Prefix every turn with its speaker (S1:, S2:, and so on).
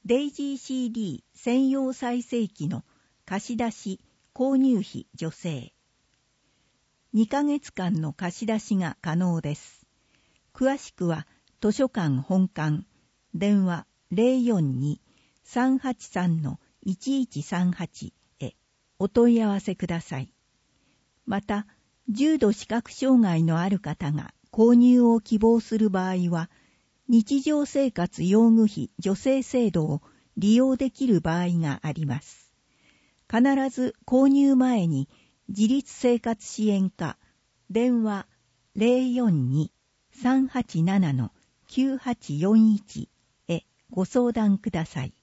S1: デイジー CD 専用再生機の貸し出し、購入費助成。2ヶ月間の貸し出しが可能です。詳しくは図書館本館、電話 042-383-1138 へお問い合わせください。また、重度視覚障害のある方が購入を希望する場合は、日常生活用具費助成制度を利用できる場合があります。必ず購入前に自立生活支援課電話 042-387-9841 へご相談ください。